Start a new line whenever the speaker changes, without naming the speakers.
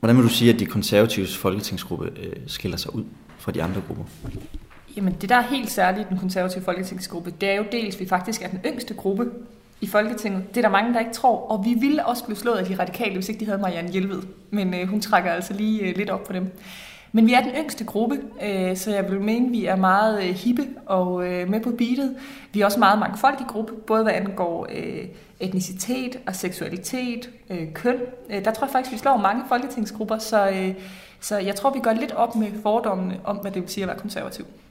Hvordan vil du sige, at de konservatives folketingsgruppe skiller sig ud fra de andre grupper?
Jamen det, der er helt særligt i den konservative folketingsgruppe, det er jo dels, at vi faktisk er den yngste gruppe i Folketinget. Det er der mange, der ikke tror, og vi ville også blive slået af de radikale, hvis ikke de havde Marianne Jelved. Men hun trækker altså lige lidt op på dem. Men vi er den yngste gruppe, så jeg vil mene, at vi er meget hippe og med på beatet. Vi er også meget mangfoldig gruppe, både hvad angår etnicitet og seksualitet, køn. Der tror jeg faktisk, vi slår mange folketingsgrupper, så jeg tror, vi gør lidt op med fordommene om, hvad det vil sige at være konservativ.